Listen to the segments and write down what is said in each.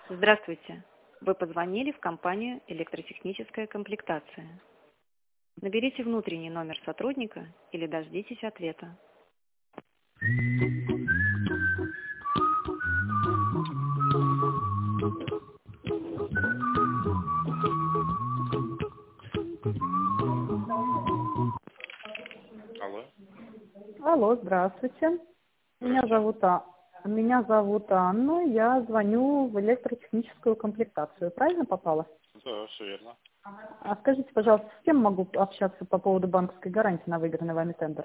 Здравствуйте. Вы позвонили в компанию «Электротехническая комплектация». Наберите внутренний номер сотрудника или дождитесь ответа. Алло. Алло, здравствуйте. Меня Здравствуйте. зовут, Меня зовут Анна. Я звоню в электротехническую комплектацию. Правильно попала? Да, все верно. А скажите, пожалуйста, с кем могу общаться по поводу банковской гарантии на выигранный вами тендер?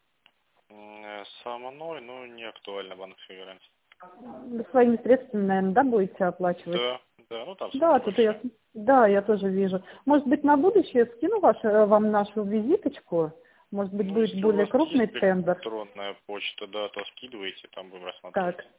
Со мной, ну, не актуально банковская гарантия. Вы своими средствами, наверное, да, будете оплачивать? Да, ну там сумма Да, небольшая. я тоже вижу. Может быть, на будущее скину вам нашу визиточку? Может быть, Ну, будет если у более вас крупный есть тендер? электронная почта, да, то скидывайте, там будем рассматривать. Так,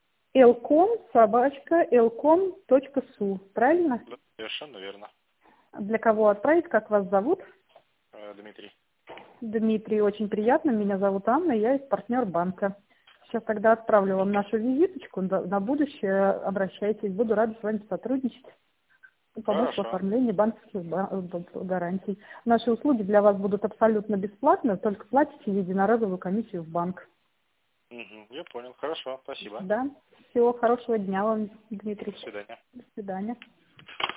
elcom@elcom.su, правильно? Да, совершенно верно. Для кого отправить, как вас зовут? Дмитрий. Дмитрий, очень приятно. Меня зовут Анна, я из партнер банка. Сейчас тогда отправлю вам нашу визиточку. На будущее обращайтесь. Буду рада с вами сотрудничать и помочь в Хорошо. оформлении банковских гарантий. Наши услуги для вас будут абсолютно бесплатны, только платите единоразовую комиссию в банк. Угу, я понял. Хорошо, спасибо. Да? Всего хорошего дня вам, Дмитрий. До свидания. До свидания.